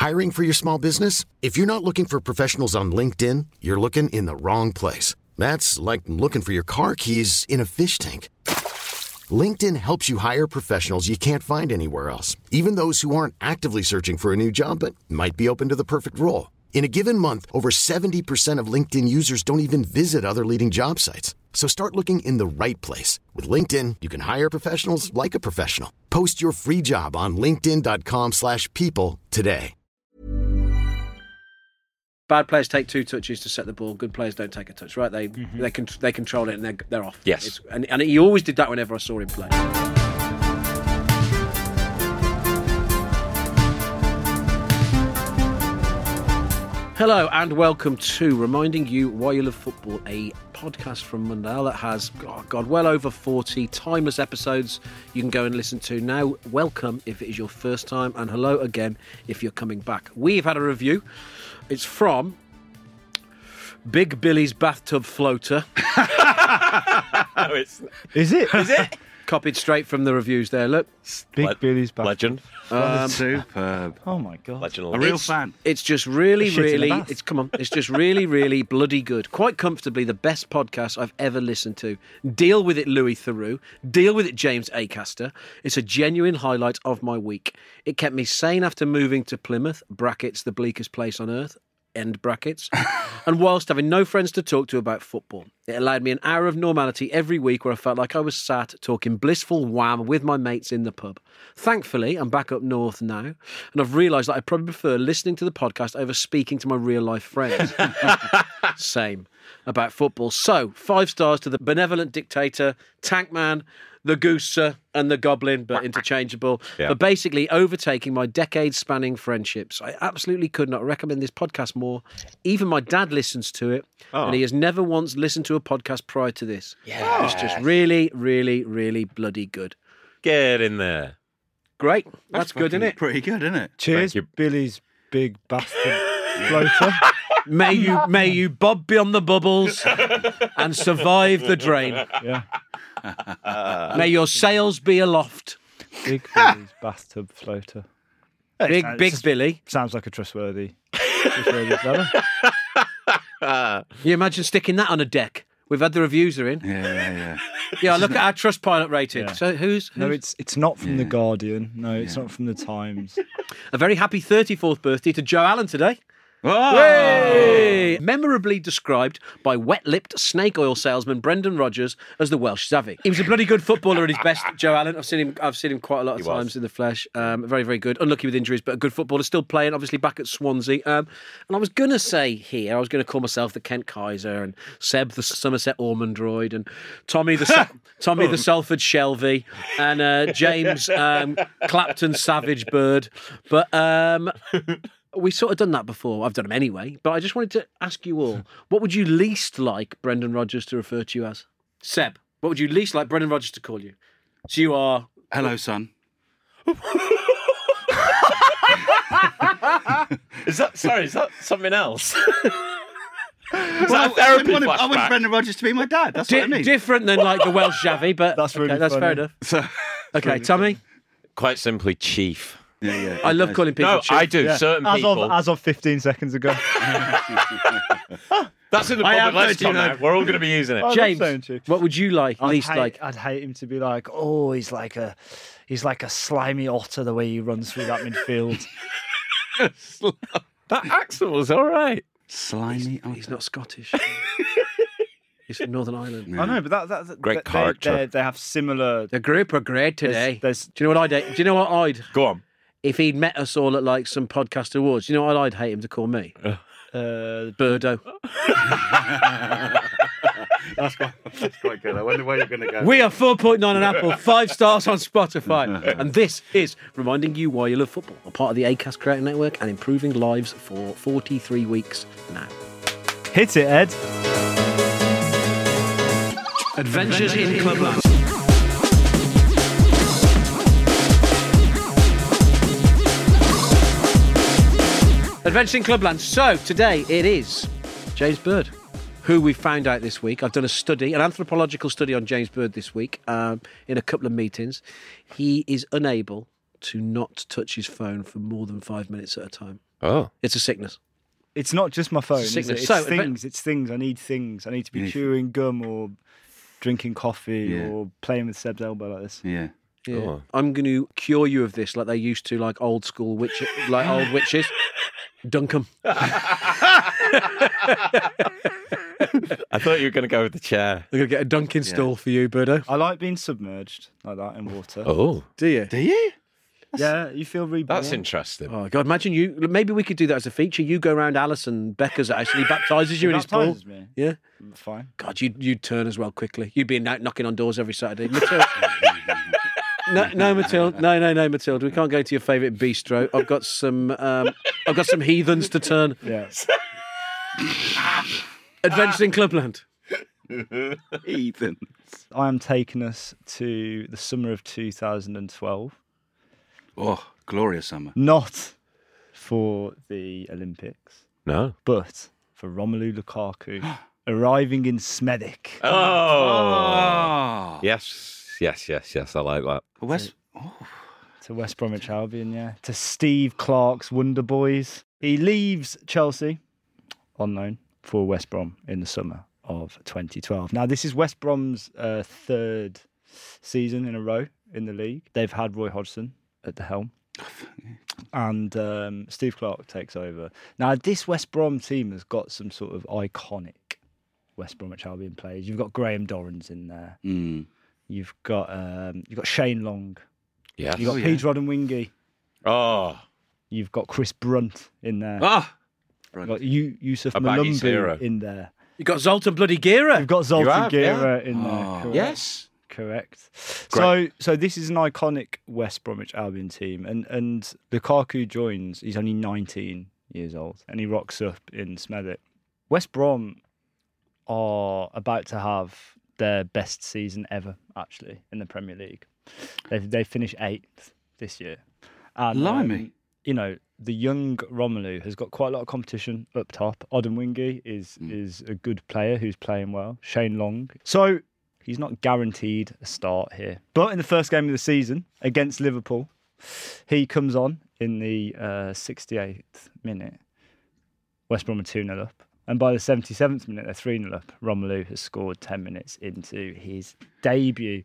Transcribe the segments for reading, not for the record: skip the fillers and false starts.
Hiring for your small business? If you're not looking for professionals on LinkedIn, you're looking in the wrong place. That's like looking for your car keys in a fish tank. LinkedIn helps you hire professionals you can't find anywhere else, even those who aren't actively searching for a new job but might be open to the perfect role. In a given month, over 70% of LinkedIn users don't even visit other leading job sites. So start looking in the right place. With LinkedIn, you can hire professionals like a professional. Post your free job on linkedin.com/people today. Bad players take 2 touches to set the ball. Good players don't take a touch, right? They control it and they're off. Yes. And he always did that whenever I saw him play. Hello and welcome to Reminding You Why You Love Football, a podcast from Mundell that has, well over 40 timeless episodes you can go and listen to now. Welcome if it is your first time, and hello again if you're coming back. We've had a review. It's from Big Billy's Bathtub Floater. Is it? Copied straight from the reviews there, look. Big Billy's Bathtub. Legend. Superb. Oh my god. Legend. A real fan. It's just really, Shit in the really, bath. it's just really, really bloody good. Quite comfortably the best podcast I've ever listened to. Deal with it, Louis Theroux. Deal with it, James Acaster. It's a genuine highlight of my week. It kept me sane after moving to Plymouth, brackets, the bleakest place on earth, end brackets, and whilst having no friends to talk to about football. It allowed me an hour of normality every week where I felt like I was sat talking blissful wham with my mates in the pub. Thankfully, I'm back up north now, and I've realised that I probably prefer listening to the podcast over speaking to my real-life friends. Same. About football. So, 5 stars to the benevolent dictator, Tankman, the Gooser and the Goblin, but interchangeable, for basically overtaking my decade-spanning friendships. I absolutely could not recommend this podcast more. Even my dad listens to it, and he has never once listened to a podcast prior to this. Yeah. It's just really, really, really bloody good. Get in there. Great. That's good, isn't it? Pretty good, isn't it? Cheers, Billy's Big Bathtub Floater. May you bob beyond the bubbles and survive the drain. Yeah. May your sails be aloft. Big Billy's Bathtub Floater. Big Billy. Sounds like a trustworthy fella. You imagine sticking that on a deck? We've had the reviews are in. Yeah. Yeah, look at our Trustpilot rating. Yeah. So who's No, it's not from The Guardian. No, it's not from The Times. a very happy 34th birthday to Joe Allen today. Oh! Hey! Memorably described by wet-lipped snake oil salesman Brendan Rodgers as the Welsh Xavi. He was a bloody good footballer at his best, Joe Allen. I've seen him quite a lot of times in the flesh. Very, very good. Unlucky with injuries, but a good footballer. Still playing, obviously back at Swansea. And I was going to say here, I was going to call myself the Kent Kaiser and Seb the Somerset Ormondroyd and Tommy the Salford Shelby and James Clapton Savage Bird. But... we've sort of done that before. I've done them anyway. But I just wanted to ask you all, what would you least like Brendan Rodgers to refer to you as? Seb, what would you least like Brendan Rodgers to call you? So you are... Hello, son. Is that something else? I want Brendan Rodgers to be my dad. That's what I mean. Different than like the Welsh Xavi, but That's really that's fair funny. enough. Okay, Tommy? Quite simply, Chief. Yeah. I love calling people No, Chief. I do. Yeah. Certain people. As of 15 seconds ago. That's in the I public have lexicon heard now. We're all going to be using it. I love James, saying Chief. what would you least like? I'd hate him to be like, oh, he's like a slimy otter the way he runs through that midfield. That accent was all right. Slimy. He's not Scottish. He's from Northern Ireland. I know, but that Great they, character. they have similar. The group are great today. There's Do you know what I'd? Do you know what I'd? Go on. If he'd met us all at like some podcast awards, do you know what I'd hate him to call me? Birdo. That's quite good. I wonder where you're going to go. We are 4.9 on Apple, 5 stars on Spotify. And this is Reminding You Why You Love Football, a part of the Acast Creator Network and improving lives for 43 weeks now. hit it, Ed. Adventures in Clubland. Adventures in Clubland. So today it is James Bird, who we found out this week. I've done a study, an anthropological study on James Bird this week in a couple of meetings. He is unable to not touch his phone for more than 5 minutes at a time. Oh. It's a sickness. It's not just my phone. Is it? sickness. It's So, things. It's things. I need things. I need to be chewing gum or drinking coffee or playing with Seb's elbow like this. Yeah. Yeah. Oh. I'm going to cure you of this like they used to, like old school like old witches. Dunk 'em. I thought you were going to go with the chair. I'm going to get a dunking stall for you, Birdo. I like being submerged like that in water. Oh. Do you? Do you? Yeah, you feel reborn. That's interesting. Oh, God, imagine you. Maybe we could do that as a feature. You go around Alison Becker's house and he baptises you in his pool. Baptises me. Yeah. Fine. God, you'd turn as well quickly. You'd be out knocking on doors every Saturday. Matilda. No, Matilda. No, Matilda. We can't go to your favourite bistro. I've got some heathens to turn. Yeah. Adventures in Clubland. Ethan. I am taking us to the summer of 2012. Oh, glorious summer. Not for the Olympics, No. but for Romelu Lukaku arriving in Smethwick. Oh. Yes. I like that. West. To West Bromwich Albion, yeah. To Steve Clarke's Wonder Boys. He leaves Chelsea, unknown, for West Brom in the summer of 2012. Now, this is West Brom's third season in a row in the league. They've had Roy Hodgson at the helm. And Steve Clarke takes over. Now, this West Brom team has got some sort of iconic West Bromwich Albion players. You've got Graham Dorrans in there. You've got Shane Long. Yes. You've got Peter Rodden-Wingy. Oh. You've got Chris Brunt in there. Ah. You've got Yusuf A Baggies hero. Malumbu in there. You got Zoltan bloody Gira. You've got Zoltan have, Gira in there. Correct. Yes. Correct. Great. So this is an iconic West Bromwich Albion team, and Lukaku joins. He's only 19 years old, and he rocks up in Smethwick. West Brom are about to have their best season ever, actually, in the Premier League. They finished 8th this year, and Blimey. The young Romelu has got quite a lot of competition up top. Odemwingie is a good player who's playing well. Shane Long. So he's not guaranteed a start here. But in the first game of the season against Liverpool, he comes on in the 68th minute. West Brom are 2-0 up. And by the 77th minute, they're 3-0 up. Romelu has scored 10 minutes into his debut.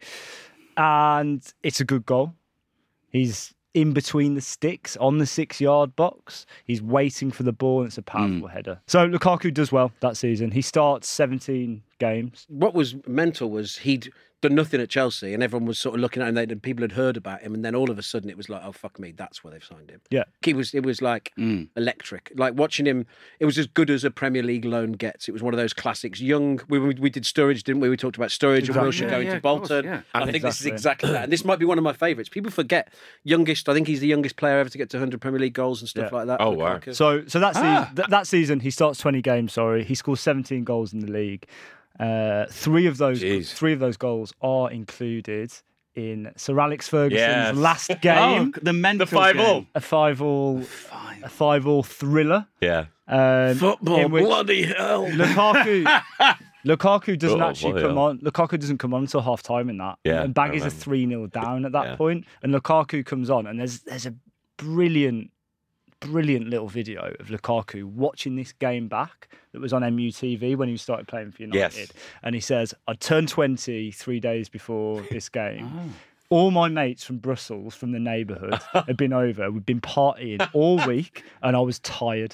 And it's a good goal. He's in between the sticks on the 6-yard box. He's waiting for the ball, and it's a powerful header. So Lukaku does well that season. He starts 17 games. What was mental was he'd done nothing at Chelsea, and everyone was sort of looking at him. And people had heard about him, and then all of a sudden it was like, oh fuck me, that's where they've signed him. Yeah. It was like electric. Like watching him, it was as good as a Premier League loan gets. It was one of those classics. Young, we did Sturridge, didn't we? We talked about Sturridge and Wilshere going to Bolton. Yeah. I think this is exactly that. And this might be one of my favourites. People forget youngest. I think he's the youngest player ever to get to 100 Premier League goals and stuff like that. Oh, wow. Lukaku. So that season, he starts 20 games. He scores 17 goals in the league. Three of those goals are included in Sir Alex Ferguson's last game. The mental The 5-all. game. A 5-all thriller. Yeah. Football, in which bloody hell. Lukaku doesn't actually bloody come hell. on. Lukaku doesn't come on until half time in that. Yeah, And I Baggies are remember. 3-0 down at that point, and Lukaku comes on, and there's a brilliant little video of Lukaku watching this game back that was on MUTV when he started playing for United. Yes. And he says, I turned 20 3 days before this game. All my mates from Brussels, from the neighbourhood, had been over. We'd been partying all week, and I was tired.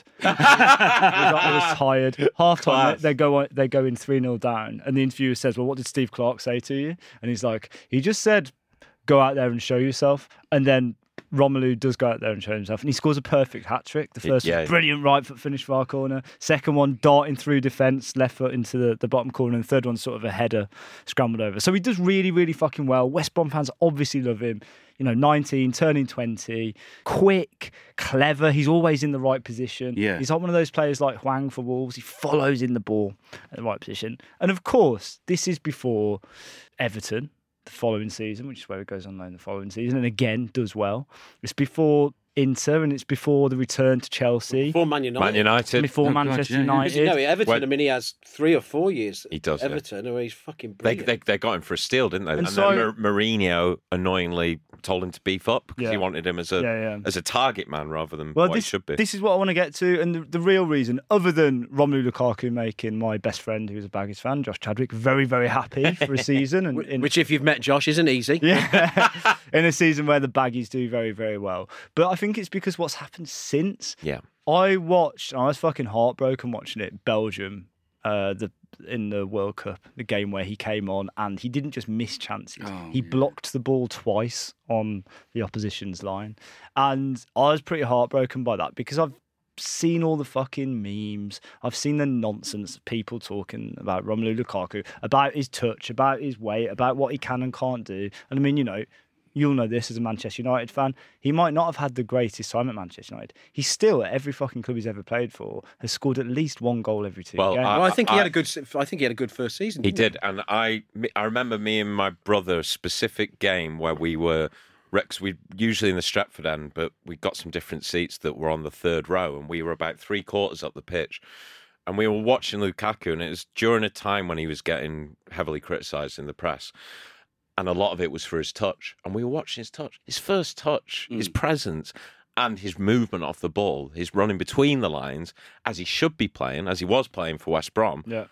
I was tired. Half time, they go in 3-0 down, and the interviewer says, "Well, what did Steve Clarke say to you?" And he's like, "He just said, go out there and show yourself." And then Romelu does go out there and show himself, and he scores a perfect hat-trick. The first was brilliant right foot finish for our corner. Second one, darting through defence, left foot into the bottom corner. And the third one, sort of a header, scrambled over. So he does really, really fucking well. West Brom fans obviously love him. 19, turning 20, quick, clever. He's always in the right position. Yeah. He's not one of those players like Hwang for Wolves. He follows in the ball at the right position. And of course, this is before Everton the following season, which is where he goes on loan the following season, and again does well. It's before Inter, and it's before the return to Chelsea. Before Man United. Man United. Before Oh, God, Manchester yeah, yeah. Because, United. Everton, I mean, he has 3 or 4 years. He does, yeah. Everton, where he's fucking They, brilliant. they got him for a steal, didn't they? And And, so- then Mourinho annoyingly told him to beef up because Yeah. he wanted him as a Yeah. as a target man rather than Well, what he should be. this is what I want to get to, and the real reason, other than Romelu Lukaku making my best friend, who's a Baggies fan, Josh Chadwick, very, very happy for a season. And Which, if you've met Josh, isn't easy. yeah, in a season where the Baggies do very, very well. But I think it's because what's happened since. Yeah. I was fucking heartbroken watching it, Belgium, in the World Cup, the game where he came on and he didn't just miss chances. Oh, he blocked the ball twice on the opposition's line. And I was pretty heartbroken by that because I've seen all the fucking memes. I've seen the nonsense of people talking about Romelu Lukaku, about his touch, about his weight, about what he can and can't do. And I mean, you'll know this as a Manchester United fan. He might not have had the greatest time at Manchester United. He's still, at every fucking club he's ever played for, has scored at least 1 goal every 2 Well, games. Well, I think he had a good. I think he had a good first season. He didn't did, and I remember me and my brother a specific game where we were Rex. We usually in the Stretford end, but we got some different seats that were on the 3rd row, and we were about 3/4 up the pitch, and we were watching Lukaku, and it was during a time when he was getting heavily criticised in the press. And a lot of it was for his touch. And we were watching his touch. His first touch, his presence, and his movement off the ball, his running between the lines, as he should be playing, as he was playing for West Brom. Yeah.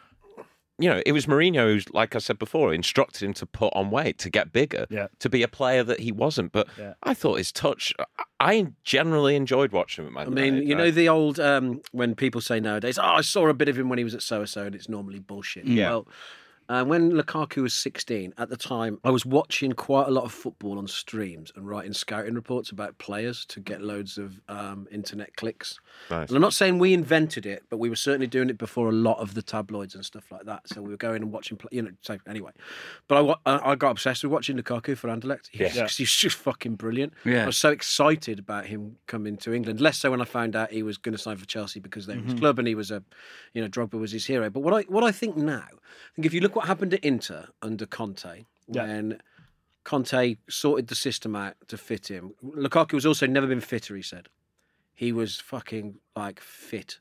It was Mourinho who's, like I said before, instructed him to put on weight, to get bigger, Yeah. to be a player that he wasn't. But Yeah. I thought his touch, I generally enjoyed watching him at Man I mean, United. the old when people say nowadays, "Oh, I saw a bit of him when he was at so-and-so," and it's normally bullshit. Yeah. Well, when Lukaku was 16, at the time, I was watching quite a lot of football on streams and writing scouting reports about players to get loads of internet clicks. Nice. And I'm not saying we invented it, but we were certainly doing it before a lot of the tabloids and stuff like that. So we were going and watching, so anyway. But I got obsessed with watching Lukaku for Anderlecht. He's just fucking brilliant. Yeah. I was so excited about him coming to England. Less so when I found out he was going to sign for Chelsea because they were his club and he was Drogba was his hero. But what I think now, I think if you look what happened at Inter under Conte, when Conte sorted the system out to fit him. Lukaku was also never been fitter, he said. He was fucking fit.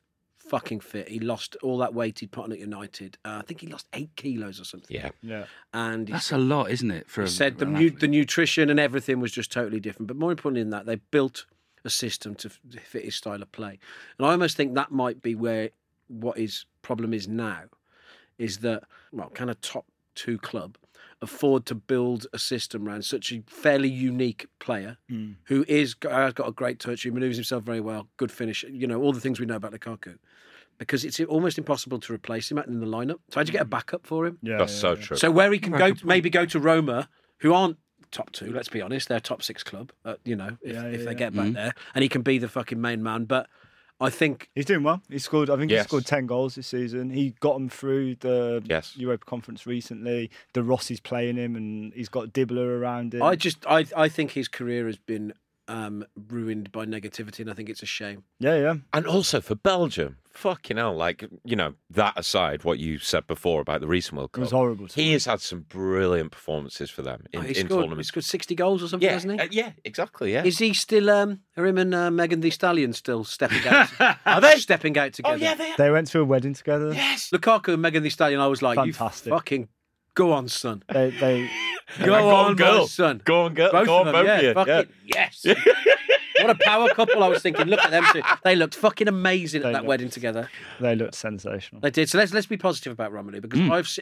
He lost all that weight he'd put on at United. I think he lost 8 kilos or something. Yeah. And he That's a lot, isn't it? For he said the nutrition and everything was just totally different. But more importantly than that, they built a system to fit his style of play. And I almost think that might be where what his problem is now, is that, kind of top 2 club afford to build a system around such a fairly unique player who has got a great touch, who manoeuvres himself very well, good finish, all the things we know about Lukaku. Because it's almost impossible to replace him in the lineup. So how'd you get a backup for him? Yeah, That's so true. So where he can maybe go to Roma, who aren't top 2, let's be honest, they're top 6 club, if they get back there, and he can be the fucking main man. But I think he's doing well. He scored. I think he Yes. scored 10 goals this season. He got him through the Yes. Europa Conference recently. The Rossi's playing him, and he's got Dibbler around him. I think his career has been ruined by negativity, and I think it's a shame. Yeah. And also for Belgium, fucking hell, that aside, what you said before about the recent World It Cup. was horrible. He has had some brilliant performances for them in He tournaments. scored 60 goals or something, Yeah, hasn't he? yeah, exactly, yeah. Is he still, are him and Megan Thee Stallion still stepping out? Are they stepping out together? Oh, yeah, they are. They went to a wedding together. Yes. Lukaku and Megan Thee Stallion, I was like, Fantastic. you fucking go on, son. They Go on, girl. my son. Go on, girl. Both Go of on, them, both of you. fucking yes. What a power couple! I was thinking, look at them two. They looked fucking amazing at that wedding together. they looked sensational. They did. So let's be positive about Romelu because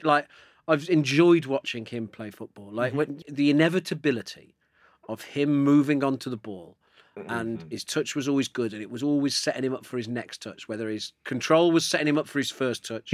I've enjoyed watching him play football. When the inevitability of him moving onto the ball, and his touch was always good, and it was always setting him up for his next touch. Whether his control was setting him up for his first touch.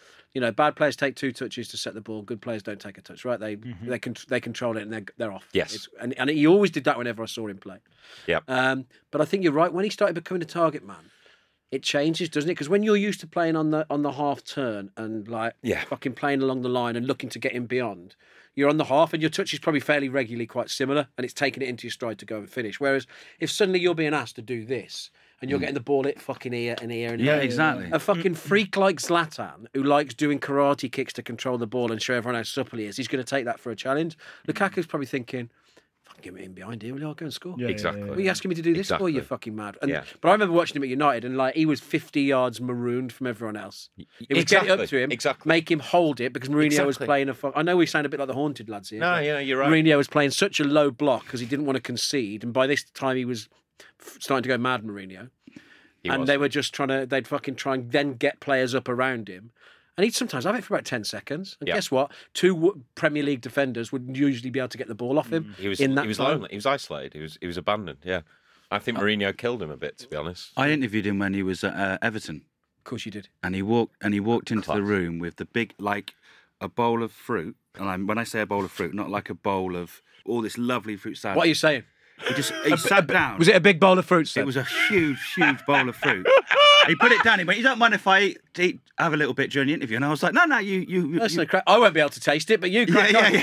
Bad players take 2 touches to set the ball. Good players don't take a touch, right? They control it and they're off. Yes. And he always did that whenever I saw him play. Yeah. But I think you're right. When he started becoming a target man, it changes, doesn't it? Because when you're used to playing on the half turn and fucking playing along the line and looking to get in beyond, you're on the half and your touch is probably fairly regularly quite similar, and it's taking it into your stride to go and finish. Whereas if suddenly you're being asked to do this, and you're getting the ball hit fucking here and here and here. Yeah, exactly. A fucking freak like Zlatan, who likes doing karate kicks to control the ball and show everyone how supple he is, he's going to take that for a challenge. Lukaku's probably thinking, Get me in behind here, will you? I'll go and score. Yeah, Exactly. What are you asking me to do this for? Exactly. You're fucking mad. And, Yeah. But I remember watching him at United, and like he was 50 yards marooned from everyone else. It was get it up to him, make him hold it, because Mourinho was playing I know we sound a bit like the haunted lads here. No, yeah, you're right. Mourinho was playing such a low block because he didn't want to concede, and by this time he was starting to go mad, Mourinho. They were just they'd fucking try and then get players up around him. And he'd sometimes have it for about 10 seconds. And guess what? 2 Premier League defenders would usually be able to get the ball off him. He was lonely. He was isolated. He was abandoned. Yeah, I think Mourinho killed him a bit, to be honest. I interviewed him when he was at Everton. Of course you did. And he walked into the room with the big, like a bowl of fruit. And when I say a bowl of fruit, not like a bowl of all this lovely fruit salad. What are you saying? He sat down. Was it a big bowl of fruits then? It was a huge bowl of fruit. He put it down. He went, "You don't mind if I have a little bit during the interview?" And I was like, "No, you." That's no crap. I won't be able to taste it, but you crack on.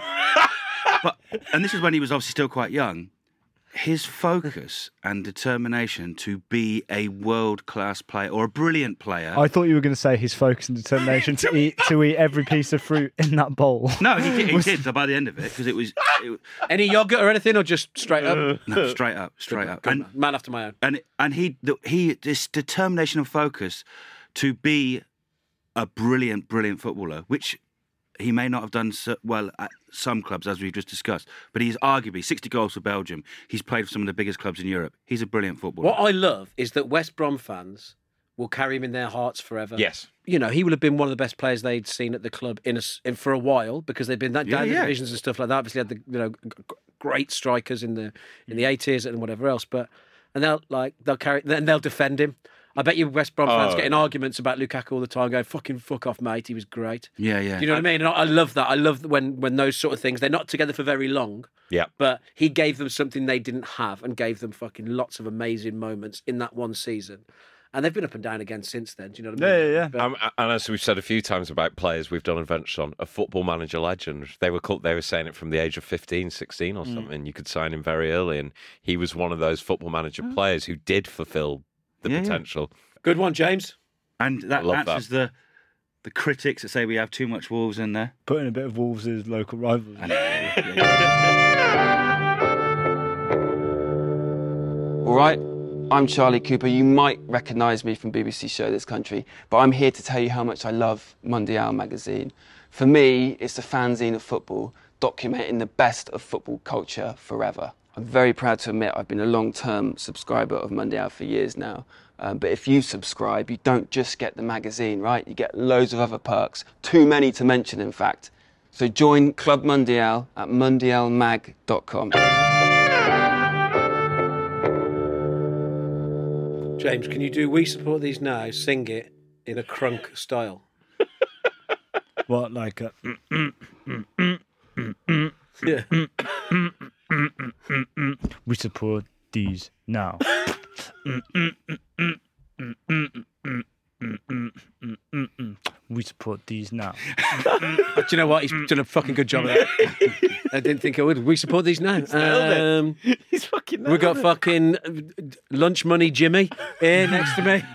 Yeah. And this is when he was obviously still quite young. His focus and determination to be a world-class player or a brilliant player. I thought you were going to say his focus and determination to eat every piece of fruit in that bowl. No, he did. So by the end of it, because it was Any yogurt or anything, or just straight up? no, straight up. Good man after my own. And he this determination and focus to be a brilliant footballer, which he may not have done so well at some clubs, as we've just discussed, but he's arguably 60 goals for Belgium. He's played for some of the biggest clubs in Europe. He's a brilliant footballer. What I love is that West Brom fans will carry him in their hearts forever. Yes. You know, he will have been one of the best players they'd seen at the club for a while, because they've been down the divisions and stuff like that. Obviously, had the great strikers in the 80s and whatever else. And they'll defend him. I bet you West Brom fans getting arguments about Lukaku all the time, going, fuck off, mate, he was great. Yeah. Do you know what I mean? And I love that. I love when those sort of things, they're not together for very long. Yeah. But he gave them something they didn't have, and gave them fucking lots of amazing moments in that one season. And they've been up and down again since then. Do you know what I mean? Yeah. But, And as we've said a few times about players we've done adventures on, a football manager legend. They were saying it from the age of 15, 16 or something. You could sign him very early, and he was one of those football manager players who did fulfil the potential. Good one, James. And that answers the critics that say we have too much Wolves in there. Putting a bit of Wolves as local rivals. All right, I'm Charlie Cooper. You might recognise me from BBC Show This Country, but I'm here to tell you how much I love Mundial magazine. For me, it's a fanzine of football, documenting the best of football culture forever. I'm very proud to admit I've been a long-term subscriber of Mundial for years now. But if you subscribe, you don't just get the magazine, right? You get loads of other perks, too many to mention, in fact. So join Club Mundial at mundialmag.com. James, can you do We Support These Now, sing it in a crunk style? What, like a... Yeah. We support these now. We support these now. But you know what? He's done a fucking good job of that. I didn't think I would. We support these now. He's fucking. We've got fucking lunch money Jimmy here next to me.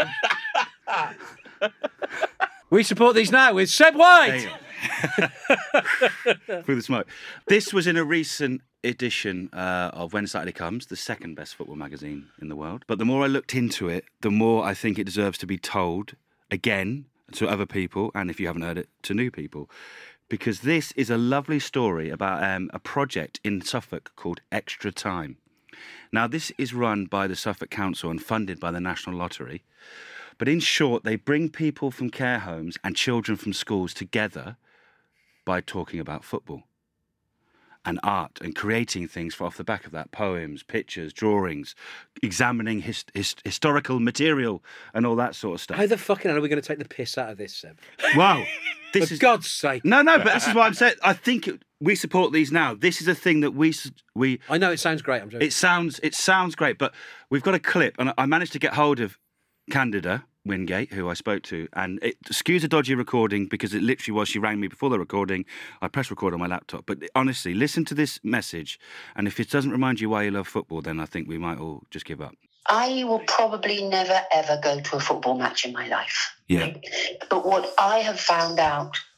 We support these now with Seb White. Through the smoke. This was in a recent edition of When Saturday Comes, the second best football magazine in the world. But the more I looked into it, the more I think it deserves to be told again to other people, and if you haven't heard it, to new people. Because this is a lovely story about a project in Suffolk called Extra Time. Now, this is run by the Suffolk Council and funded by the National Lottery. But in short, they bring people from care homes and children from schools together by talking about football and art and creating things off the back of that. Poems, pictures, drawings, examining historical material and all that sort of stuff. How the fucking hell are we going to take the piss out of this, Seb? Wow. For God's sake. No, but this is what I'm saying. I think we support these now. This is a thing that we. I know it sounds great. I'm joking. It sounds great, but we've got a clip, and I managed to get hold of Candida Wingate, who I spoke to, and it skews a dodgy recording because it literally was, she rang me before the recording, I pressed record on my laptop, but honestly, listen to this message, and if it doesn't remind you why you love football, then I think we might all just give up. I will probably never, ever go to a football match in my life. Yeah. But what I have found out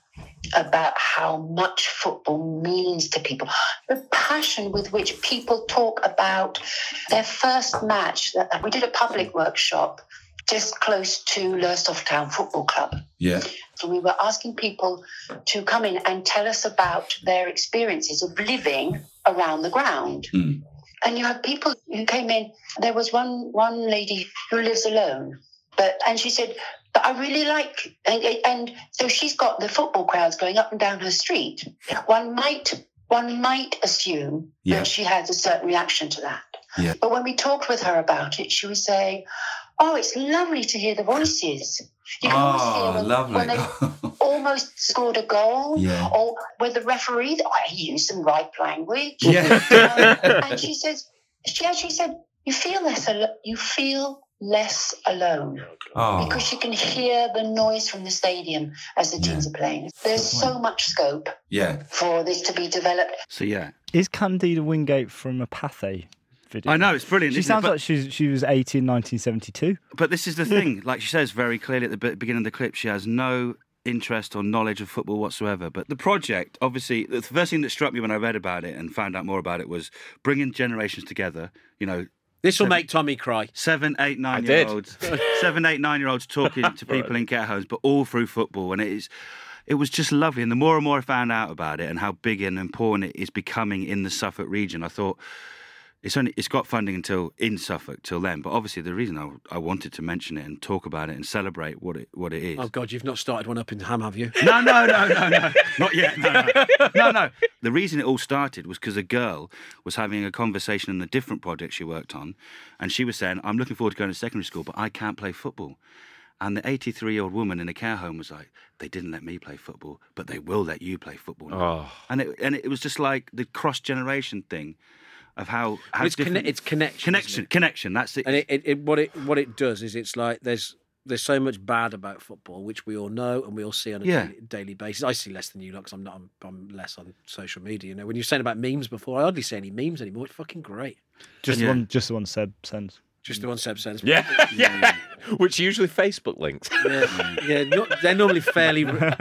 about how much football means to people. The passion with which people talk about their first match. We did a public workshop just close to Lowestoft Town Football Club. Yeah. So we were asking people to come in and tell us about their experiences of living around the ground. Mm. And you had people who came in. There was one lady who lives alone, and she said, but I really like, and so she's got the football crowds going up and down her street. One might assume that she has a certain reaction to that. Yeah. But when we talked with her about it, she was saying, oh, it's lovely to hear the voices. You can almost hear when they almost scored a goal, or where the referee, he used some right language. Yeah. And she actually said, you feel less alone because you can hear the noise from the stadium as the teams are playing. There's so much scope for this to be developed. So is Candida Wingate from a Pathé video? I know, it's brilliant. She sounds like she was 80 in 1972. But this is the thing, like she says very clearly at the beginning of the clip, she has no interest or knowledge of football whatsoever. But the project, obviously, the first thing that struck me when I read about it and found out more about it was bringing generations together, This will make Tommy cry. 7, 8, 9-year-olds. 7, 8, 9-year-olds talking to people in care homes, but all through football. And it was just lovely. And the more and more I found out about it and how big and important it is becoming in the Suffolk region, I thought it's got funding until in Suffolk till then. But obviously the reason I wanted to mention it and talk about it and celebrate what it is. Oh God, you've not started one up in Ham, have you? No, not yet. No. The reason it all started was because a girl was having a conversation in a different project she worked on, and she was saying, I'm looking forward to going to secondary school, but I can't play football. And the 83-year-old woman in a care home was like, they didn't let me play football, but they will let you play football now. And it was just like the cross-generation thing of how it's connection. Connection. That's it. And what it does is it's like there's so much bad about football, which we all know and we all see on a daily basis. I see less than you, because I'm less on social media. When you were saying about memes before, I hardly see any memes anymore. It's fucking great. Just the one Seb sends. Just the one Seb sends. Yeah. Which are usually Facebook links. They're normally fairly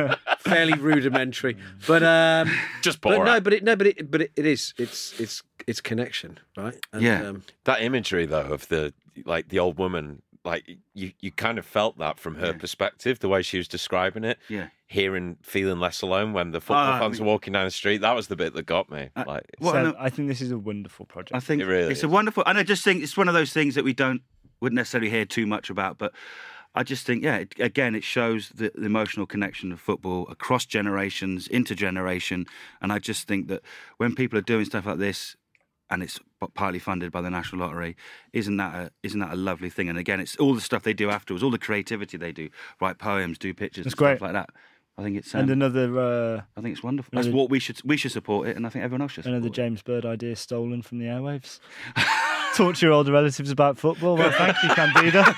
rudimentary, but just boring. But it is. It's connection, right? And, that imagery though of the old woman, like you kind of felt that from her perspective, the way she was describing it. Yeah. Feeling less alone when the football fans were walking down the street. That was the bit that got me. I think this is a wonderful project. I think it really it's is. a wonderful, and I just think it's one of those things that we wouldn't necessarily hear too much about, but I just think, it shows the emotional connection of football across generations, intergeneration, and I just think that when people are doing stuff like this, and it's partly funded by the National Lottery, isn't that a lovely thing? And again, it's all the stuff they do afterwards, all the creativity they do, write poems, do pictures, and great. Stuff like that. I think it's and another. I think it's wonderful. That's what we should support it, and I think everyone else should. Another James Bird idea stolen from the airwaves. Talk to your older relatives about football. Well, thank you, Candida.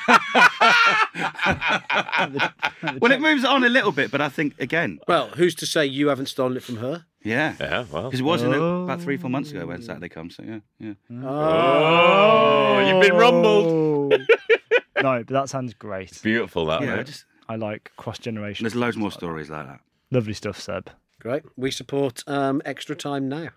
Well, it moves on a little bit, but I think again. Well, who's to say you haven't stolen it from her? Yeah. Yeah. Well, because it wasn't about 3-4 months ago when Saturday comes. So yeah. Oh, you've been rumbled. No, but that sounds great. It's beautiful, that. Yeah, I like cross-generation. There's loads more stories like that. Lovely stuff, Seb. Great. We support Extra Time Now.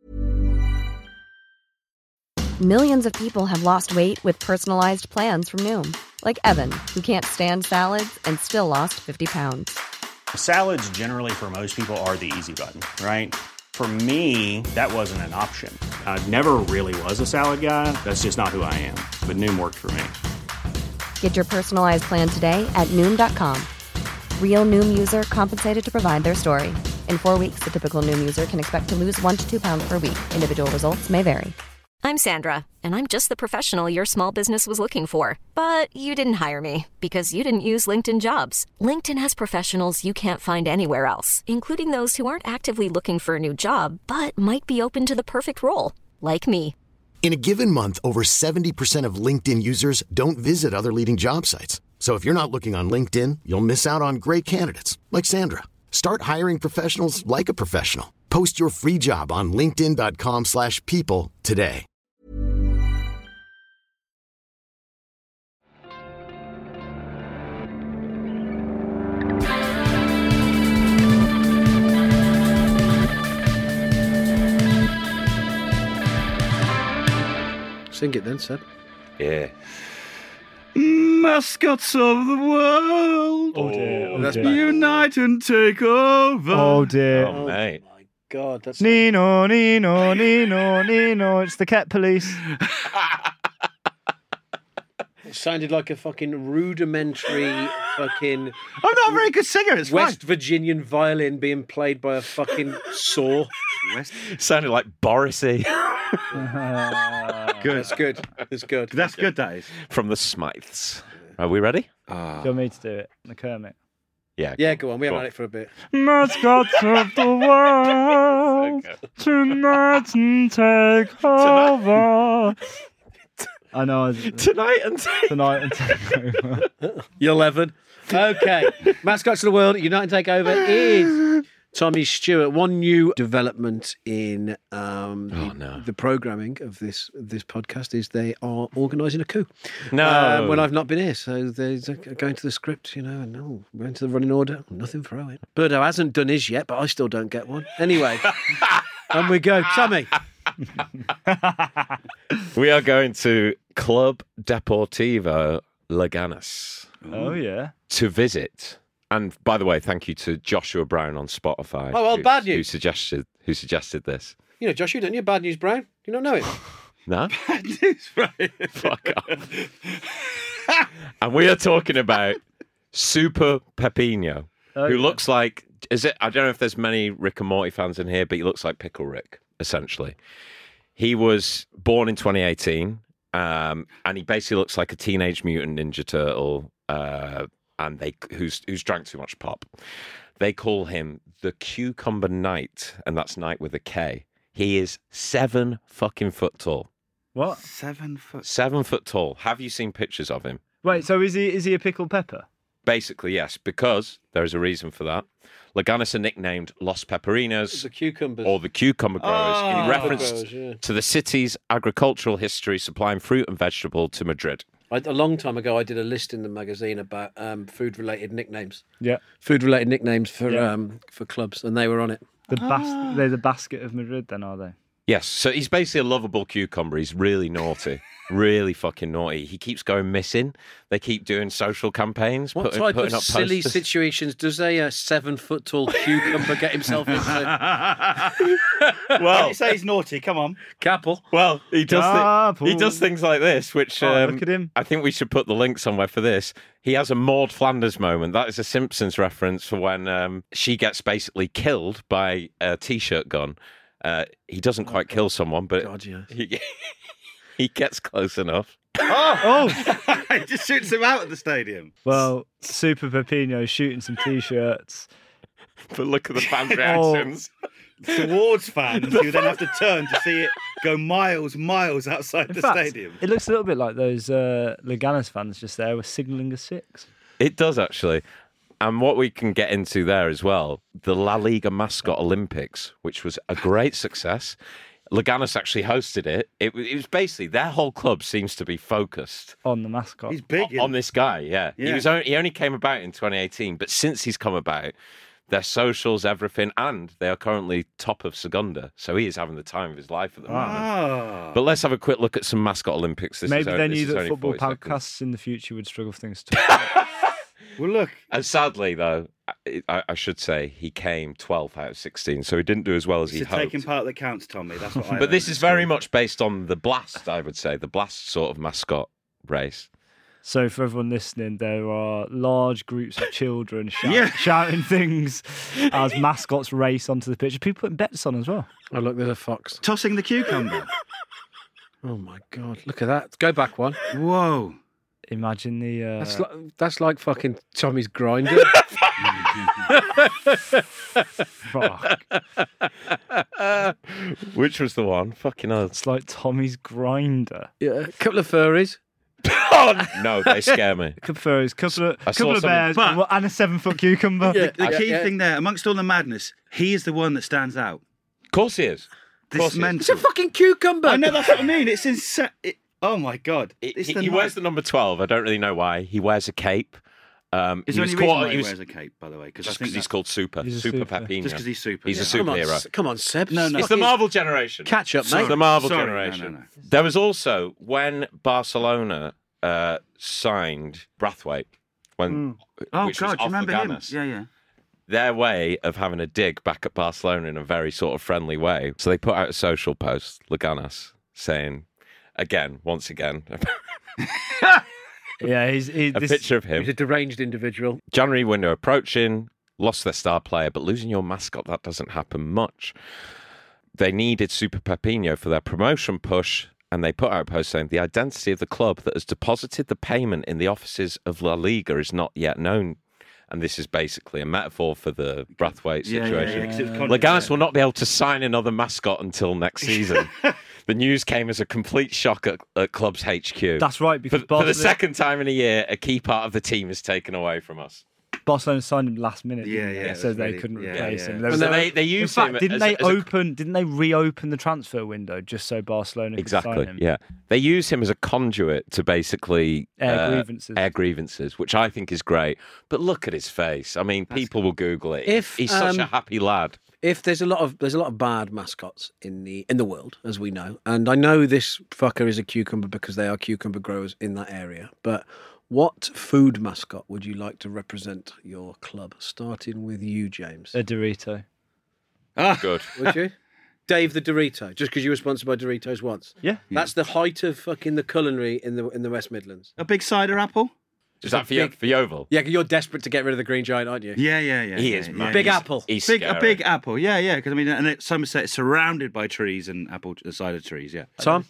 Millions of people have lost weight with personalized plans from Noom. Like Evan, who can't stand salads and still lost 50 pounds. Salads generally for most people are the easy button, right? For me, that wasn't an option. I never really was a salad guy. That's just not who I am. But Noom worked for me. Get your personalized plan today at Noom.com. Real Noom user compensated to provide their story. In 4 weeks, the typical Noom user can expect to lose 1 to 2 pounds per week. Individual results may vary. I'm Sandra, and I'm just the professional your small business was looking for. But you didn't hire me because you didn't use LinkedIn Jobs. LinkedIn has professionals you can't find anywhere else, including those who aren't actively looking for a new job, but might be open to the perfect role, like me. In a given month, over 70% of LinkedIn users don't visit other leading job sites. So if you're not looking on LinkedIn, you'll miss out on great candidates like Sandra. Start hiring professionals like a professional. Post your free job on linkedin.com/people today. Sing it then, Seb. Yeah. Mascots of the world, Oh dear. Oh That's dear. bad. unite and take over. Oh dear. Oh, mate. My God, that's Nino, Nino, Nino, Nino. It's the cat police. it sounded like a fucking rudimentary fucking I'm not a very good singer. It's West Virginian violin being played by a fucking saw. Sounded like Borisy Good. That's good. That's good. That's good. That is. from the Smythes. Are we ready? Do you want me to do it? The Kermit. Yeah. Yeah, go on. We Go haven't on. had it for a bit. Mascots of the world, tonight and take over. I know. Tonight and Tonight and take over. You're 11. Okay. Mascots of the World, United Takeover is Tommy Stewart. One new development in the programming of this podcast is they are organising a coup. No. When I've not been here. So they're going to the script, and going to the running order. Nothing for Owen. Birdo hasn't done his yet, but I still don't get one. Anyway, and we go. Tommy. We are going to Club Deportivo Leganes Oh yeah. to visit. And by the way, thank you to Joshua Brown on Spotify. Oh, well, bad news. Who suggested this? You know, Joshua, don't you? Bad News Brown. Do you not know him? No? News, right? Fuck off. And we are talking about Super Pepino, who looks like, I don't know if there's many Rick and Morty fans in here, but he looks like Pickle Rick, essentially. He was born in 2018, and he basically looks like a Teenage Mutant Ninja Turtle, who's drank too much pop. They call him the Cucumber Knight, and that's Knight with a K. He is 7 fucking foot tall. What? 7 foot. 7 foot tall. Have you seen pictures of him? Wait. So is he a pickled pepper? Basically, yes, because there is a reason for that. Leganes are nicknamed Los Peperinos, The cucumbers. or the cucumber growers, in reference growers, yeah. to the city's agricultural history supplying fruit and vegetable to Madrid. A long time ago, I did a list in the magazine about food-related nicknames. Yeah. Food-related nicknames for clubs, and they were on it. They're the basket of Madrid, then, are they? Yes, so he's basically a lovable cucumber. He's really naughty. Really fucking naughty. He keeps going missing. They keep doing social campaigns. What type of up silly posters. situations does a 7-foot-tall cucumber get himself into? Well, you say he's naughty. Come on. Capel. Well, he does Capel. he does things like this, which Look at him. I think we should put the link somewhere for this. He has a Maud Flanders moment. That is a Simpsons reference for when she gets basically killed by a T-shirt gun. He doesn't quite kill someone, but God, yes. he gets close enough. He just shoots him out at the stadium. Well, Super Pepino shooting some t-shirts. But look at the fan reactions. Towards fans who then have to turn to see it go miles outside In the fact, stadium. it looks a little bit like those Leganes fans just there were signalling a 6. It does, actually. And what we can get into there as well, the La Liga Mascot Olympics, which was a great success. Leganes actually hosted it. It was basically, their whole club seems to be focused On the mascot. He's big. on this guy, yeah. Yeah. He only came about in 2018, but since he's come about, their socials, everything, and they are currently top of Segunda. So he is having the time of his life at the moment. Ah. But let's have a quick look at some Mascot Olympics. Maybe they knew that only football 40 seconds. podcasts in the future would struggle for things to talk about. Well, look. And sadly, though, I should say he came 12th out of 16, so he didn't do as well as he It's hoped. taking part that counts, Tommy. That's what I But this learned is at very school. much based on the Blast, I would say, the Blast sort of mascot race. So for everyone listening, there are large groups of children Yeah. shouting things as mascots race onto the pitch. People putting bets on as well. Oh, look, there's a fox. Tossing the cucumber. Oh, my God. Look at that. Go back one. Whoa. Imagine the... That's like fucking Tommy's Grinder. fuck. Which was the one? Fucking hell. It's like Tommy's Grinder. Yeah, a couple of furries. No, they scare me. Couple of furries, couple I saw of something- bears, But- and a 7-foot cucumber. Yeah. The key thing there, amongst all the madness, he is the one that stands out. Of course he is. This course he is. It's a fucking cucumber. I know, that's what I mean. It's insane. Oh, my God. He wears the number 12. I don't really know why. He wears a cape. Is there any reason why he wears a cape, by the way? Just because he's called Super. Super Papinho. Just because he's super. He's a superhero. Come on, Seb. No. It's the Marvel generation. Catch up, mate. It's the Marvel Sorry. generation. No. There was also, when Barcelona signed Brathwaite, which Oh, was God, do you off remember him? Leganes, Yeah. their way of having a dig back at Barcelona in a very sort of friendly way. So they put out a social post, Leganes, saying, once again, Yeah, a picture of him. He's a deranged individual. January window approaching, lost their star player, but losing your mascot, that doesn't happen much. They needed Super Papinho for their promotion push, and they put out a post saying the identity of the club that has deposited the payment in the offices of La Liga is not yet known. And this is basically a metaphor for the Brathwaite situation. Leganes will not be able to sign another mascot until next season. The news came as a complete shock at club's HQ. That's right, because for the second time in a year, a key part of the team is taken away from us. Barcelona signed him last minute. So they couldn't replace him. They used in fact, him. Didn't they reopen the transfer window just so Barcelona could sign him? Yeah, they use him as a conduit to basically air grievances, which I think is great. But look at his face. I mean, people will Google it. He's such a happy lad. If there's a lot of bad mascots in the world, as we know, and I know this fucker is a cucumber because they are cucumber growers in that area, but. What food mascot would you like to represent your club? Starting with you, James. A Dorito. Good. Would you? Dave the Dorito, just because you were sponsored by Doritos once. Yeah. That's the height of fucking the culinary in the West Midlands. A big cider apple? Is that for Yeovil? Yeah, you're desperate to get rid of the green giant, aren't you? Yeah. He is, man. Big apple. He's a big apple, yeah. Because I mean, and Somerset is surrounded by trees and cider trees, yeah. Tom?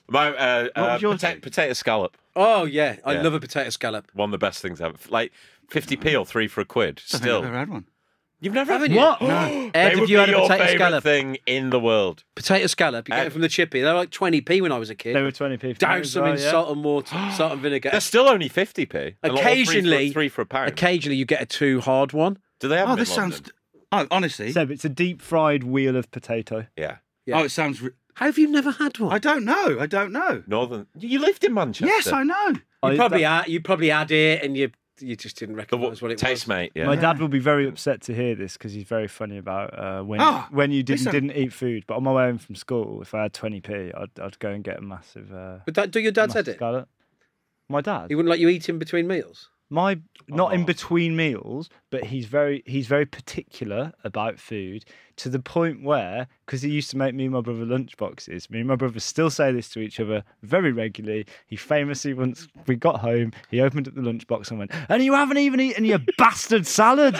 Potato scallop. Oh, yeah. I love a potato scallop. One of the best things ever. Like 50p or 3 for a quid. Still. I've never had one. You've never Haven't had you? What? No. Ed, Ed, have you had a your potato favourite scallop? thing in the world? Potato scallop. You get it from the chippy. They're like 20p when I was a kid. They were 20p. Douse them in salt and water, salt and vinegar. They're still only 50p. Occasionally, three for a pound. Occasionally, you get a too hard one. Do they have? Oh, this sounds. Honestly, Seb, it's a deep fried wheel of potato. Yeah. Oh, it sounds. How have you never had one? I don't know. Northern. You lived in Manchester. Yes, I know. You probably had it, and you just didn't recognise what it Taste, was. mate. Yeah. My dad will be very upset to hear this because he's very funny about when you didn't eat food. But on my way home from school, if I had 20p, I'd go and get a massive. Do your dad said it? Scallop. My dad. He wouldn't let you eat in between meals. Not in between meals, but he's very particular about food to the point where, because he used to make me and my brother lunchboxes, me and my brother still say this to each other very regularly. He famously, once we got home, he opened up the lunchbox and went, "And you haven't even eaten your bastard salad."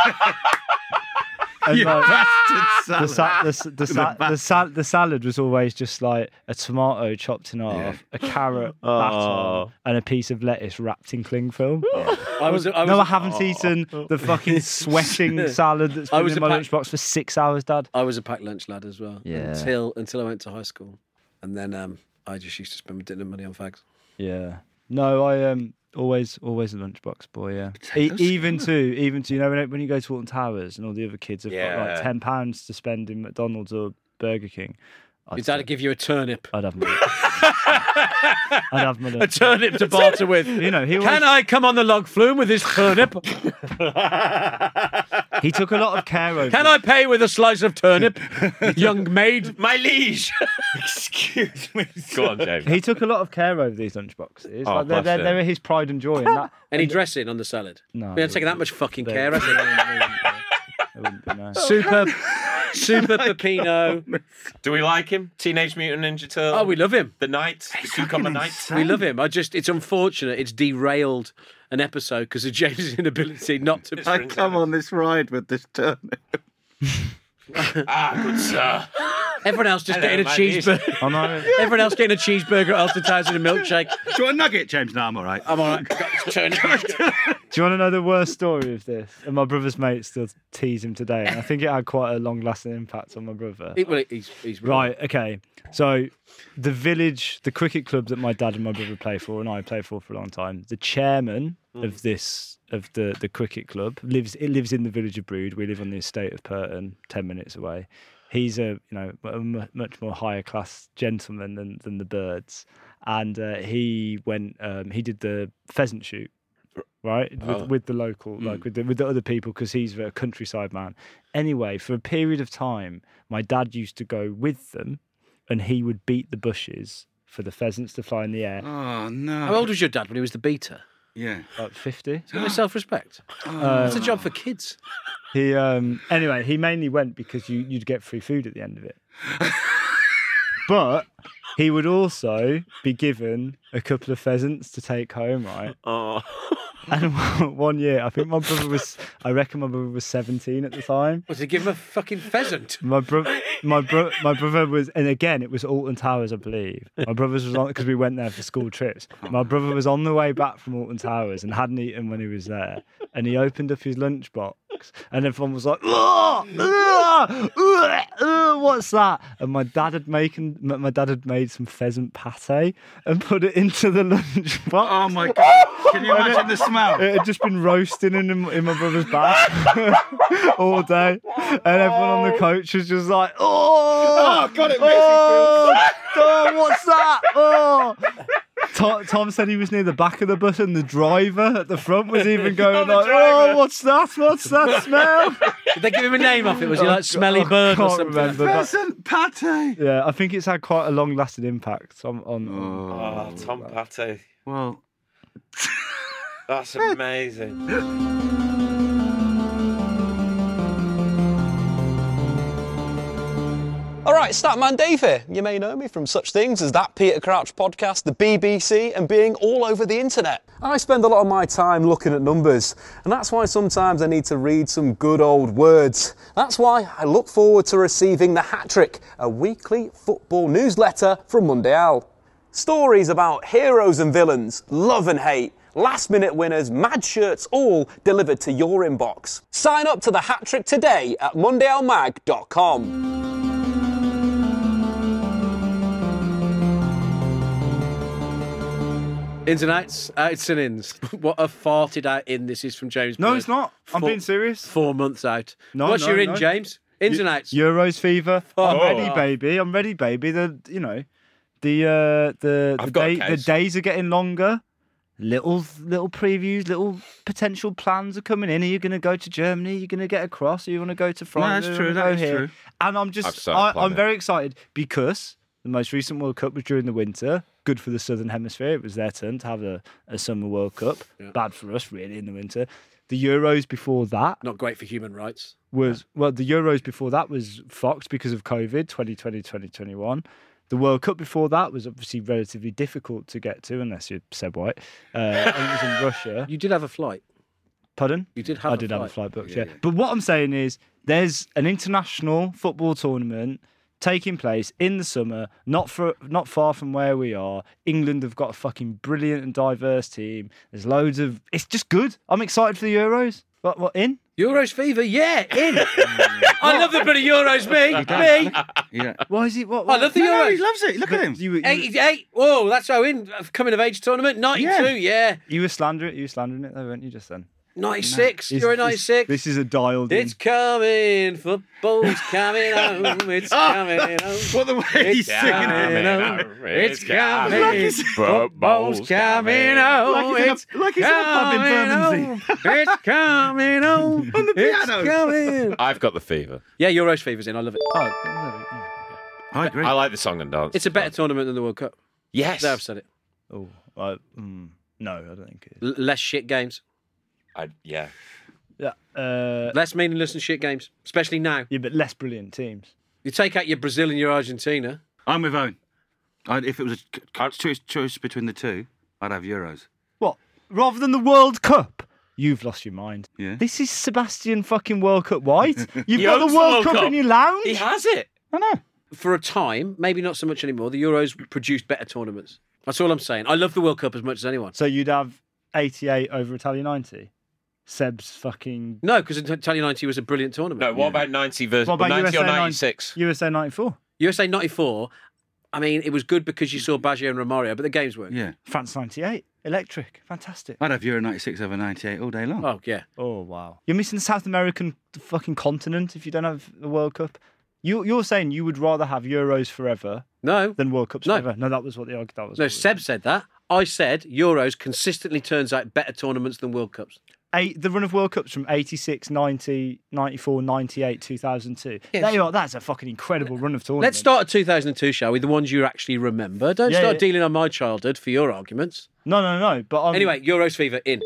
And bastard salad. The salad was always just like a tomato chopped in half, a carrot, baton, and a piece of lettuce wrapped in cling film. I haven't eaten the fucking sweating salad that's been in my lunchbox for 6 hours, Dad. I was a packed lunch lad as well. Yeah. Until I went to high school, and then I just used to spend my dinner money on fags. Yeah. No, I always a lunchbox boy. Yeah. Even to you know when you go to Alton Towers and all the other kids have got like £10 to spend in McDonald's or Burger King. Your dad would give you a turnip. I'd have my a turnip to barter with. You know, Can I come on the log flume with this turnip? He took a lot of care over. Can I pay with a slice of turnip, young maid? My liege. Excuse me. Go on, James. He took a lot of care over these lunchboxes. Oh, like they were his pride and joy. Any dressing on the salad? No. We haven't taken that much fucking care, has it? wouldn't be nice. Super Peppino. Do we like him? Teenage Mutant Ninja Turtle? Oh, we love him. The Knight, the Cucumber Knight. We love him. It's unfortunate. It's derailed an episode because of James' inability not to. I come on this ride with this turnip. Good sir. Everyone else just getting a cheeseburger. Everyone else getting a cheeseburger at Ulster Towers and a milkshake. Do you want a nugget, James? No, I'm all right. I'm all right. Do you want to know the worst story of this? And my brother's mate still tease him today. And I think it had quite a long-lasting impact on my brother. He's right. Okay. So the cricket club that my dad and my brother play for, and I play for a long time, the chairman of the cricket club lives in the village of Brood. We live on the estate of Purton, 10 minutes away. He's a much more higher class gentleman than the birds, and he did the pheasant shoot right? With the local, like with the other people, because he's a countryside man. Anyway, for a period of time, my dad used to go with them, and he would beat the bushes for the pheasants to fly in the air. Oh, no. How old was your dad when he was the beater? Yeah. Like 50. He's got no self-respect. It's a job for kids. He anyway, he mainly went because you'd get free food at the end of it. But he would also be given a couple of pheasants to take home, right? Oh. And one year, I reckon my brother was 17 at the time. Was he give him a fucking pheasant? My brother was, and again, it was Alton Towers, I believe. My brother's was on, because we went there for school trips. My brother was on the way back from Alton Towers and hadn't eaten when he was there. And he opened up his lunchbox, and everyone was like, what's that? And my dad had made some pheasant pate and put it into the lunchbox. Oh my God. Can you imagine the smell? It had just been roasting in my brother's back all day. And everyone on the coach was just like, oh God, it makes me feel what's that? Oh. Tom said he was near the back of the bus, and the driver at the front was even going like, oh, what's that? What's that smell? Did they give him a name off it? Was he like Smelly Bird or something? Remember, Pheasant pate. Yeah, I think it's had quite a long-lasting impact on Tom Pate. Well, that's amazing. All right, Statman Dave here. You may know me from such things as That Peter Crouch podcast, the BBC, and being all over the internet. I spend a lot of my time looking at numbers, and that's why sometimes I need to read some good old words. That's why I look forward to receiving The Hat Trick, a weekly football newsletter from Mundial. Stories about heroes and villains, love and hate, last-minute winners, mad shirts, all delivered to your inbox. Sign up to The Hat Trick today at mundialmag.com. Ins and outs, outs and ins. What a farted out in this is from James. No, Bird. it's not. I'm being serious. 4 months out. No, What's no, your in, no. James? Ins and outs. Euros fever. I'm Oh. ready, baby. I'm ready, baby. The days are getting longer. Little previews, little potential plans are coming in. Are you going to go to Germany? Are you going to get across? Are you want to go to France? that's true. That is true. And I'm very excited because the most recent World Cup was during the winter. Good for the Southern Hemisphere. It was their turn to have a Summer World Cup. Yeah. Bad for us, really, in the winter. The Euros before that. Not great for human rights. The Euros before that was fucked because of COVID, 2020, 2021. The World Cup before that was obviously relatively difficult to get to, unless you're Seb White. It was in Russia. You did have a flight. Pardon? You did have I did have a flight booked, yeah. But what I'm saying is there's an international football tournament taking place in the summer, not far from where we are. England have got a fucking brilliant and diverse team. There's loads of... It's just good. I'm excited for the Euros. What in? Euros fever, yeah, in. I love the bloody Euros, me. yeah. Why is he... What? I love the Euros. No, he loves it. Look at him. 88. Whoa, that's how in. Coming of age tournament. 92, yeah. You were slandering it though, weren't you, just then? 96. You're a 96. This is a dialed in. It's coming. Football's coming home. It's coming home. What the way he's singing it. It's coming. Football's coming home. It's like he's in a pub in Bermondsey. It's coming home. On the piano. It's coming. I've got the fever. Yeah, Euros fever's in. I love it. I agree. I like the song and dance. It's a better tournament than the World Cup. Yes. There, I've said it. Oh, no, I don't think it is. Less shit games. Yeah. Yeah. Less meaningless and shit games, especially now. Yeah, but less brilliant teams. You take out your Brazil and your Argentina. I'm with Owen. If it was a choice between the two, I'd have Euros. What? Rather than the World Cup? You've lost your mind. Yeah. This is Sebastian fucking World Cup White. You've got the World Cup in your lounge. He has it. I know. For a time, maybe not so much anymore, the Euros produced better tournaments. That's all I'm saying. I love the World Cup as much as anyone. So you'd have 88 over Italia 90? Seb's fucking... No, because Italia 90 was a brilliant tournament. No, what about 90 versus... What about 90 USA or 96? USA 94. USA 94, I mean, it was good because you saw Baggio and Romario, but the games weren't. Yeah. France 98. Electric. Fantastic. I'd have Euro 96 over 98 all day long. Oh, yeah. Oh, wow. You're missing the South American fucking continent if you don't have the World Cup. You're saying you would rather have Euros forever No. than World Cups No. forever. No, that was what the argument was. No, Seb said that. I said Euros consistently turns out better tournaments than World Cups. The run of World Cups from 86, 90, 94, 98, 2002. Yes. There you are. That's a fucking incredible run of tournaments. Let's start at 2002, shall we? The ones you actually remember. Don't start dealing on my childhood for your arguments. No. But anyway, Euros fever in.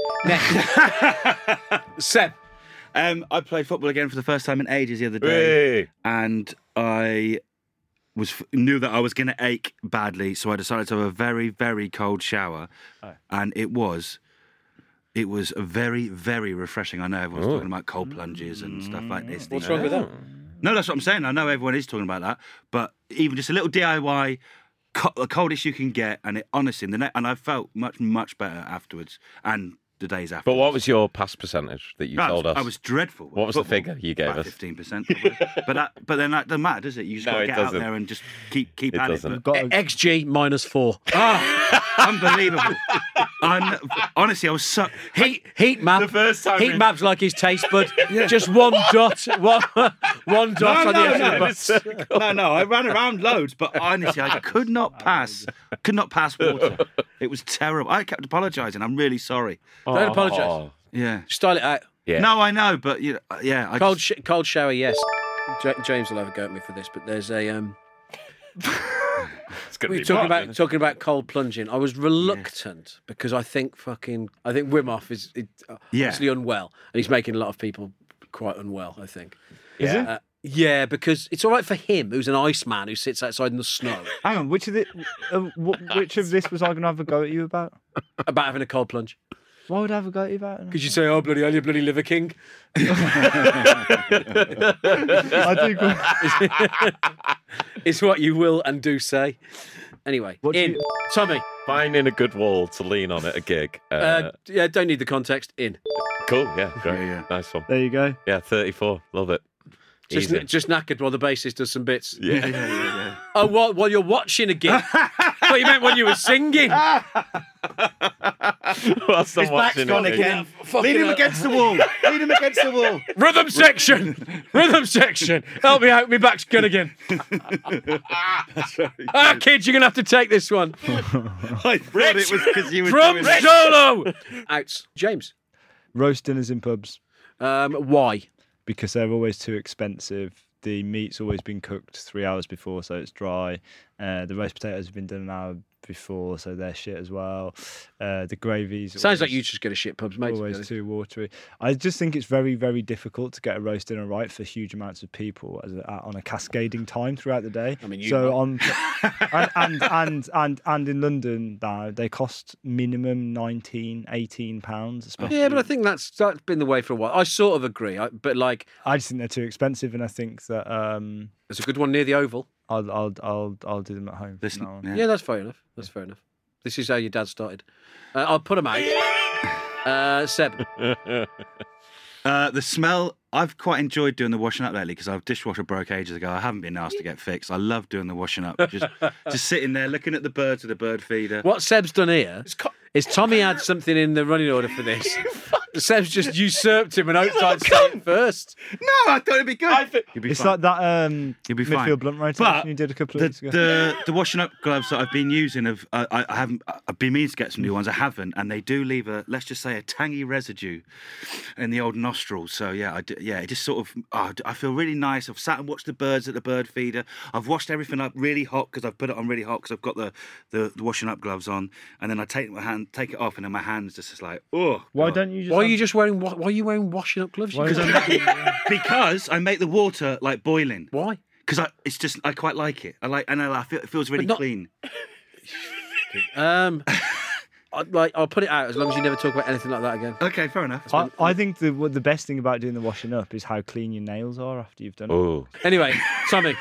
Next. Seb. I played football again for the first time in ages the other day, and I knew that I was going to ache badly, so I decided to have a very, very cold shower, and it was very, very refreshing. I know everyone's talking about cold plunges and stuff like this. What's wrong with that? No, that's what I'm saying. I know everyone is talking about that, but even just a little DIY, the coldest you can get, and it honestly, and I felt much, much better afterwards, and the days after. But what was your pass percentage that you told us? I was dreadful. What was the figure you gave us? 15%. But then that doesn't matter, does it? You just got to get out there and just keep at it. XG -4. Unbelievable. Honestly, I was so... Heat map. The first time heat map's like his taste bud. Just one dot. One dot on the edge of the circle. No, I ran around loads, but honestly, I could not pass water. It was terrible. I kept apologising. I'm really sorry. Don't apologise. Yeah. Style it out. Yeah. No, I know, but yeah. Cold shower, yes. James will have a go at me for this, but there's a... We're talking about cold plunging. I was reluctant because I think Wim Hof is obviously unwell, and he's making a lot of people quite unwell, I think. Is it? Yeah, because it's all right for him, who's an Iceman who sits outside in the snow. Hang on, which of this was I going to have a go at you about? About having a cold plunge. Why would I have a go at you about it? Because you say, "Oh bloody hell, you bloody liver king." I do. It's what you will and do say. Anyway, Tommy. Finding a good wall to lean on at a gig. Yeah, don't need the context. In. Cool, yeah, great. Yeah. Nice one. There you go. Yeah, 34. Love it. Just knackered while the bassist does some bits. Yeah. Oh, while you're watching a gig? What you meant when you were singing? Whilst I'm His back's watching gone it. again. Lean him against the wall. Lean him against the wall. Rhythm section. Help me out. My back's gone again. Kids, you're going to have to take this one. I thought it was because you were Drum doing it. solo. Outs. James. Roast dinners in pubs. Why? Because they're always too expensive. The meat's always been cooked 3 hours before, so it's dry. The roast potatoes have been done an hour before, so they're shit as well. The gravy's Sounds like you just go to shit pubs, mate. Always too watery. I just think it's very, very difficult to get a roast dinner right for huge amounts of people on a cascading time throughout the day. I mean, and in London now they cost minimum £18, especially. Yeah, but I think that's been the way for a while. I sort of agree, but like I just think they're too expensive, and I think that there's a good one near the Oval. I'll do them at home. Yeah, that's fair enough. That's fair enough. This is how your dad started. I'll put them out. Seb. The smell, I've quite enjoyed doing the washing up lately because our dishwasher broke ages ago. I haven't been asked to get fixed. I love doing the washing up. Just sitting there looking at the birds with the bird feeder. What Seb's done here is Tommy had something in the running order for this. Seb's just usurped him and hoped I'd say it first. No, I thought it'd be good. It's like that You'll be fine. midfield blunt rotation you did a couple of weeks ago. The washing up gloves that I've been using, I've been meaning to get some new ones. I haven't, and they do leave let's just say a tangy residue in the old nostrils. So it just sort of, I feel really nice. I've sat and watched the birds at the bird feeder. I've washed everything up really hot because I've put it on really hot because I've got the washing up gloves on, and then I take it off, and then my hands just like, oh. Why don't you just? Why are you wearing washing up gloves? Because I make the water like boiling. Why? Because I quite like it. I feel it feels really clean. I'll put it out as long as you never talk about anything like that again. Okay, fair enough. I think the best thing about doing the washing up is how clean your nails are after you've done it. Anyway, Tommy.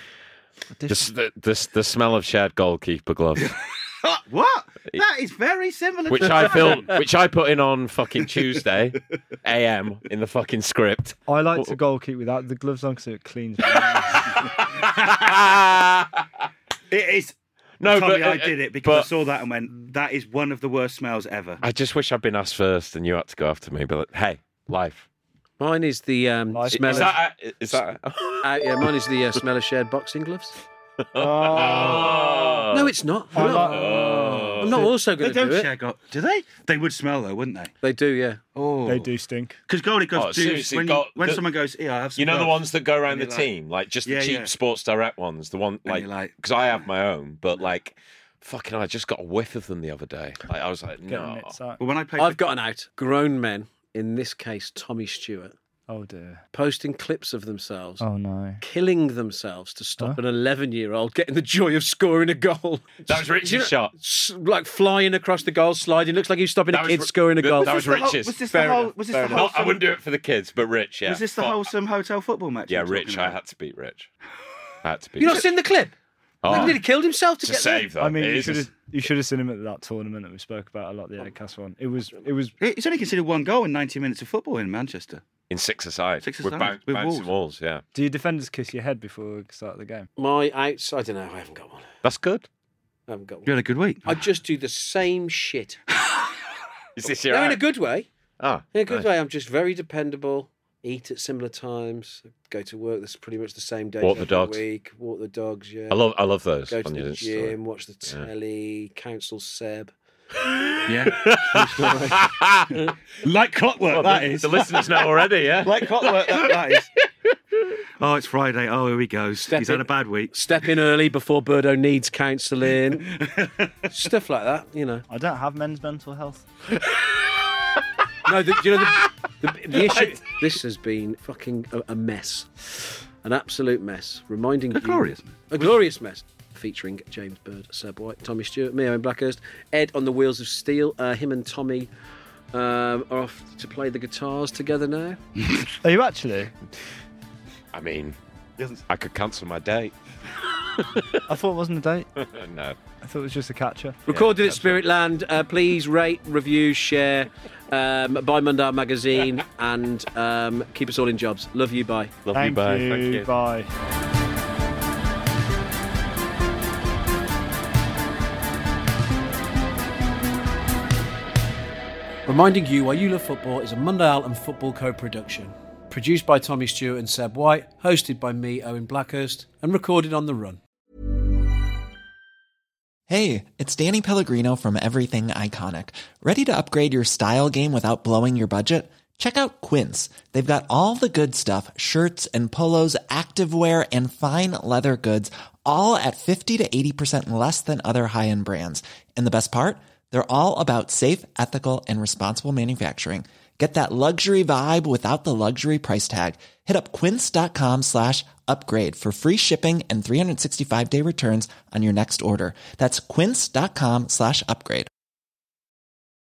The smell of shared goalkeeper gloves. What? That is very similar. Which I put in on fucking Tuesday AM in the fucking script. I like to goal keep without the gloves on because it cleans. It is. No, Tommy, I did it because I saw that and went, that is one of the worst smells ever. I just wish I'd been asked first and you had to go after me. But hey, life. Mine is the smell Is that? Mine is the smell of shared boxing gloves. Oh. No, it's not. I'm I'm not also going They to don't do it. share do they? They would smell though, wouldn't they? They do, yeah. Oh, They do stink. Because goalie goes, seriously, when someone goes, here, I have some. You know the gloves," ones that go around and the you're team, like just the Yeah, cheap yeah. Sports Direct ones. The one you're like because I have my own, but like fucking, I just got a whiff of them the other day. Like, I was like, Getting no. it out. Well, when I played, I've got an out. Grown men, in this case Tommy Stewart, Oh dear. posting clips of themselves Oh no. killing themselves to stop an 11-year-old getting the joy of scoring a goal. That was Rich's shot. Like flying across the goal, sliding. Looks like he was stopping a That was kid Ri- scoring a goal. That was Rich's. Was this Fair the whole? enough, Was this fair the enough. whole? I wouldn't do it for the kids, but Rich, yeah. Was this the wholesome hotel football match? Yeah, you were Rich, talking I about? had to beat Rich. I had to beat You not Rich. seen the clip? Oh. He nearly killed himself to It's a get save, there. though. I mean, It you is a- should have seen him at that tournament that we spoke about a lot, the Aircast one. It was. He's only considered one goal in 90 minutes of football in Manchester. In 6-a-side. 6-a-side, We're with bouncing walls. walls, yeah. Do your defenders kiss your head before we start the game? My outs, I don't know. I haven't got one. That's good. I haven't got You one. had a good week. I just do the same shit. Is this your No, in a out? good way. Oh, In a good nice. way. I'm just very dependable. Eat at similar times. Go to work. That's pretty much the same day. Walk the every dogs. Week. Walk the dogs. Yeah. I love those. Go to on the your Insta gym. Watch the Yeah. telly. Counsel Seb. Yeah. Like clockwork, that is. The listeners know already, yeah? Like clockwork, that is. Oh, it's Friday. Oh, here he goes. He's had a bad week. Step in early before Birdo needs counselling. Stuff like that, you know. I don't have men's mental health. No, you know the issue. This has been fucking a mess, an absolute mess. Reminding you, a glorious mess. Featuring James Bird, Seb White, Tommy Stewart, me, Owen Blackhurst, Ed on the Wheels of Steel. Him and Tommy are off to play the guitars together now. Are you actually? I mean, I could cancel my date. I thought it wasn't a date. No. I thought it was just a catcher. Recorded at Spiritland. Please rate, review, share, buy Mundar magazine, and keep us all in jobs. Love you. Bye. Love you. Bye. Thank you. Bye. Reminding You Why You Love Football is a Monday Owl and Football co-production. Produced by Tommy Stewart and Seb White, hosted by me, Owen Blackhurst, and recorded on the run. Hey, it's Danny Pellegrino from Everything Iconic. Ready to upgrade your style game without blowing your budget? Check out Quince. They've got all the good stuff, shirts and polos, activewear, and fine leather goods, all at 50 to 80% less than other high-end brands. And the best part? They're all about safe, ethical, and responsible manufacturing. Get that luxury vibe without the luxury price tag. Hit up quince.com/upgrade for free shipping and 365-day returns on your next order. That's quince.com/upgrade.